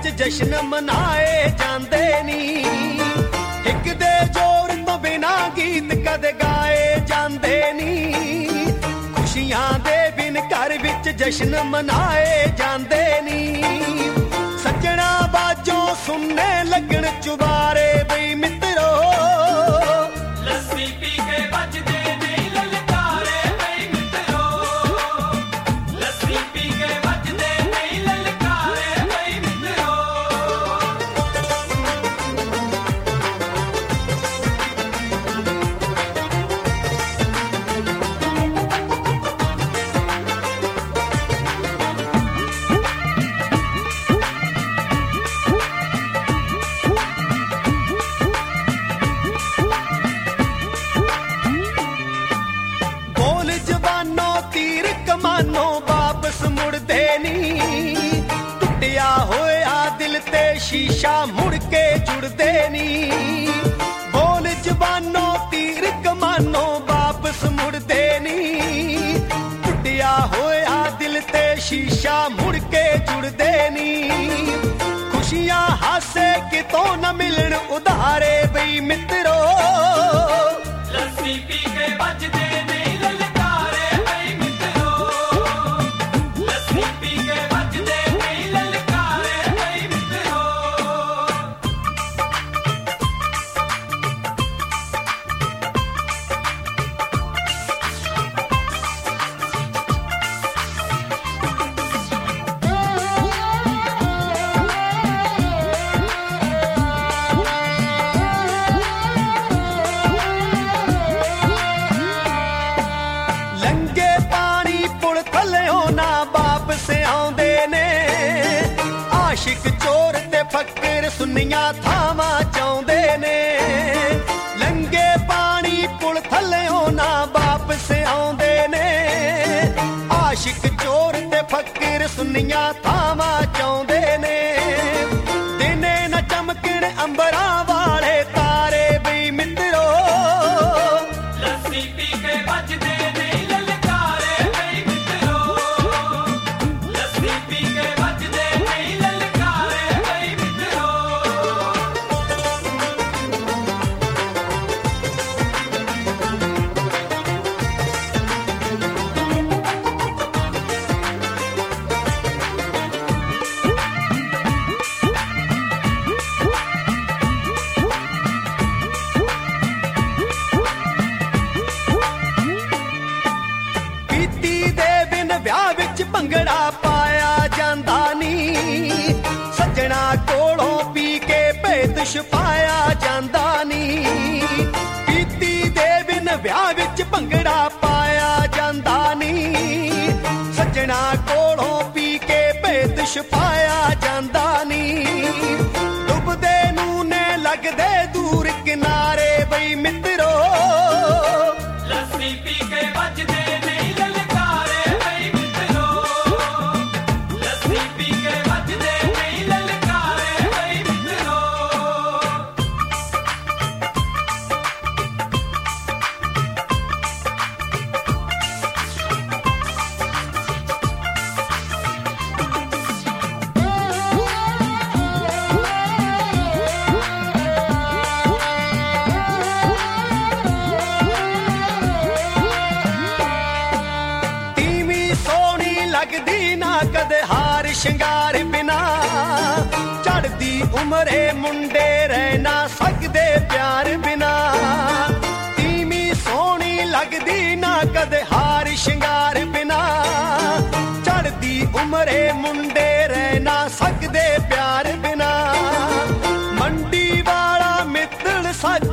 ਵਿੱਚ ਜਸ਼ਨ ਮਨਾਏ ਜਾਂਦੇ ਨੀ। ਇੱਕ ਦੇ ਜ਼ੋਰ ਤੋਂ ਬਿਨਾਂ ਗੀਤ ਕਦੇ ਗਾਏ ਜਾਂਦੇ ਨੀ। ਖੁਸ਼ੀਆਂ ਦੇ ਬਿਨ ਘਰ ਵਿੱਚ ਜਸ਼ਨ ਮਨਾਏ ਜਾਂਦੇ ਨੀ। ਸੱਜਣਾ ਬਾਜੋਂ ਸੁਣਨੇ ਲੱਗਣ ਚੁਬਾਰੇ ਬਈ ਮਿੱਤਰੋ, ਲੱਸੀ ਪੀ ਕੇ ਵੱਜਦੇ ਨਹੀਂ ਲਲਕਾਰੇ ਬਈ ਮਿੱਤਰੋ। ਲੱਸੀ ਪੀ ਕੇ ਵੱਜਦੇ ਨਹੀਂ ਲਲਕਾਰੇ ਬਈ ਮਿੱਤਰੋ। ਬੋਲ ਜਵਾਨੋ ਤੀਰ ਕਮਾਨੋ ਵਾਪਸ ਮੁੜਦੇ ਨੀ। ਟੁੱਟਿਆ ਹੋਇਆ ਦਿਲ ਤੇ ਸ਼ੀਸ਼ਾ ਮੁੜ ਕੇ ਜੁੜਦੇ ਨੀ। ਬੋਲ ਜਵਾਨੋ ਤੀਰ ਕਮਾਨੋ ਵਾਪਸ ਮੁੜਦੇ ਨੀ। ਟੁੱਟਿਆ ਹੋਇਆ ਦਿਲ ਤੇ ਸ਼ੀਸ਼ਾ ਮੁੜ ਕੇ ਜੁੜਦੇ ਨੀ। ਖੁਸ਼ੀਆਂ ਹਾਸੇ ਕਿਤੋਂ ਨਾ ਮਿਲਣ ਉਧਾਰੇ ਬਈ ਮਿੱਤਰੋ, ਲੱਸੀ ਪੀ ਕੇ ਵੱਜਦੇ ਨਹੀਂ ਲਲਕਾਰੇ ਬਈ ਮਿੱਤਰੋ। ਲੱਸੀ ਪੀ ਕੇ ਵੱਜਦੇ ਨਹੀਂ ਲਲਕਾਰੇ ਬਈ ਮਿੱਤਰੋ। ਲੰਗੇ ਪਾਣੀ ਪੁਲ ਥੱਲਿਓਂ ਨਾ ਵਾਪਸ ਆਉਂਦੇ ਨੇ। ਆਸ਼ਿਕ ਚੋਰ ਤੇ ਫਕੀਰ ਸੁੰਨੀਆਂ ਥਾਵਾਂ ਚਾਹੁੰਦੇ ਨੇ। ਲੰਗੇ ਪਾਣੀ ਪੁਲ ਥੱਲਿਓਂ ਨਾ ਵਾਪਸ ਆਉਂਦੇ ਨੇ। ਆਸ਼ਿਕ ਚੋਰ ਤੇ ਫਕੀਰ ਸੁੰਨੀਆਂ ਥਾਵਾਂ ਚਾਹੁੰਦੇ ਨੇ। ਦਿਨੇ ਨਾ ਚਮਕਣ ਅੰਬਰਾਂ ਵਾਲੇ ਤਾਰੇ ਬਈ ਮਿੱਤਰੋ, ਲੱਸੀ ਪੀ ਕੇ ਵੱਜਦੇ ਨਹੀਂ ਲਲਕਾਰੇ ਬਈ ਮਿੱਤਰੋ। ਲੱਸੀ ਪੀ ਕੇ ਵੱਜਦੇ ਨਹੀਂ ਲਲਕਾਰੇ ਬਈ ਮਿੱਤਰੋ। ਪੀਤੀ ਦੇ ਬਿਨ ਵਿਆਹ ਵਿੱਚ ਭੰਗੜਾ ਪਾਇਆ ਜਾਂਦਾ ਨੀ। ਸੱਜਣਾ ਕੋਲੋਂ ਪੀ ਕੇ ਭੇਤ ਛੁਪਾਇਆ ਜਾਂਦਾ ਨੀ। ਪੀਤੀ ਦੇ ਬਿਨ ਵਿਆਹ ਵਿੱਚ ਭੰਗੜਾ ਪਾਇਆ ਜਾਂਦਾ ਨੀ। ਸੱਜਣਾ ਕੋਲੋਂ ਪੀ ਕੇ ਭੇਤ ਛੁਪਾਇਆ ਜਾਂਦਾ ਨੀ। ਡੁੱਬਦੇ ਨੂੰ ਨੇ ਲੱਗਦੇ ਦੂਰ ਕਿਨਾਰੇ ਬਈ ਮਿੱਤਰੋ, ਲੱਸੀ ਪੀ ਕੇ ਵੱਜਦੇ ਨਹੀਂ ਲਲਕਾਰੇ ਬਈ ਮਿੱਤਰੋ। ਲੱਸੀ ਪੀ ਕੇ ਵੱਜਦੇ ਨਹੀਂ ਲਲਕਾਰੇ ਬਈ ਮਿੱਤਰੋ। ਤੀਵੀਂ ਸੋਹਣੀ ਲੱਗਦੀ ਨਾ ਕਦੇ ਹਾਰ ਸ਼ਿੰਗਾਰ ਬਿਨਾ। ਚੜਦੀ ਉਮਰੇ ਮੁੰਡੇ ਰਹਿ ਨਾ ਸਕਦੇ ਪਿਆਰ ਬਿਨਾ। ਤੀਵੀਂ ਸੋਹਣੀ ਲੱਗਦੀ ਨਾ ਕਦੇ ਹਾਰ ਸ਼ਿੰਗਾਰ ਬਿਨਾ। ਚੜਦੀ ਉਮਰੇ ਮੁੰਡੇ ਰਹਿ ਨਾ ਸਕਦੇ ਪਿਆਰ ਬਿਨਾ। ਮੰਡੀ ਵਾਲਾ ਮਿੱਤਰ ਸੱਚ